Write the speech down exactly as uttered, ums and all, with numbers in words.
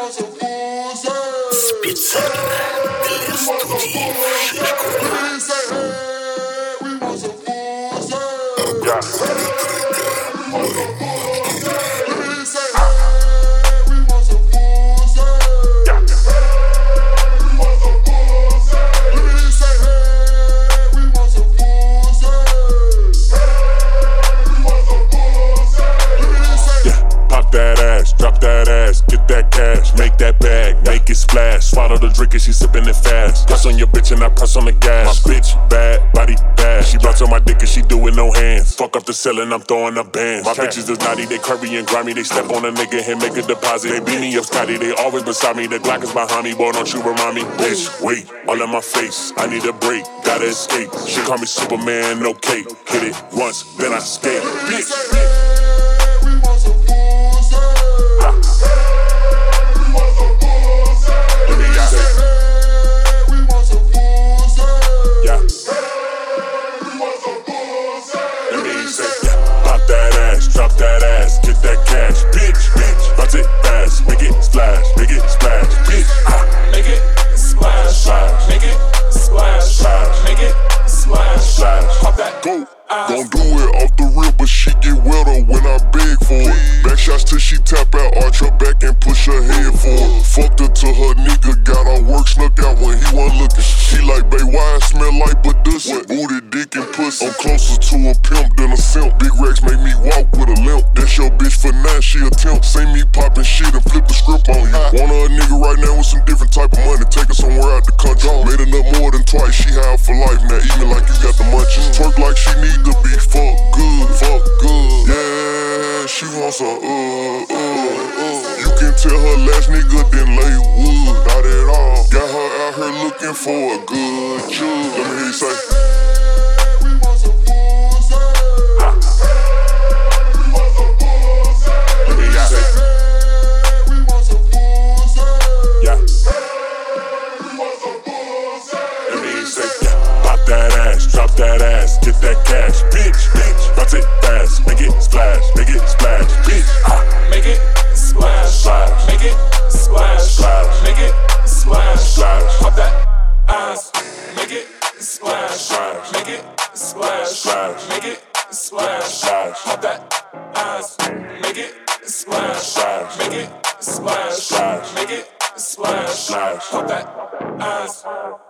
Специально для студии Шишкова. Drop that ass, get that cash, make that bag, make it splash. Swallow the drink and she sippin' it fast. Press on your bitch and I press on the gas. My bitch bad, body bad. She bounce on my dick and she do it no hands. Fuck up the ceiling, I'm throwing up bands. My bitches is naughty, they curvy and grimy. They step on a nigga and make a deposit. They beat me up Scotty, they always beside me. The Glock is behind me, boy, don't you remind me. Bitch, wait, all in my face, I need a break, gotta escape. She call me Superman, no cape. Hit it once, then I skate. Bitch. Drop that ass, get that cash, bitch, bitch. Bounce it fast, make it splash, make it splash, bitch. Ah, make it splash, splash, make it splash, splash, make it splash, splash. Pop that, go. Gon' do it off the rip, but she get wetter when I beg for it. Back shots till she tap out, arch her back and push her head forward. Fucked her to her nigga, got her work snuck out when he wasn't looking. She like, babe, why I smell like Badussy? Booty, dick, and pussy. I'm closer to a pimp than a simp. Big racks make me walk with a limp. That's your bitch for nine, she a temp. See me poppin' shit and flip the script on you. Want her a nigga right now with some different type of money. Take her somewhere out the country. Made enough more than twice, she high for life. Now eat me like you got the munchies. Twerk like she need to be fucked good, fuck good. Yeah, she wants a uh, uh, uh. You can tell her last nigga didn't lay wood, not at all. Got her out here looking for a good jug. Let me hear you say. Drop that ass, get that cash, bitch, bitch. Bounce it fast, make it splash, make it splash, bitch. Ah, make it splash, splash, make it splash, splash, make it splash, splash. Pop that ass, make it splash, splash, make it splash, splash, make it splash, splash. Pop that ass, make it splash, splash, make it splash, splash, make it splash, splash. Pop that ass.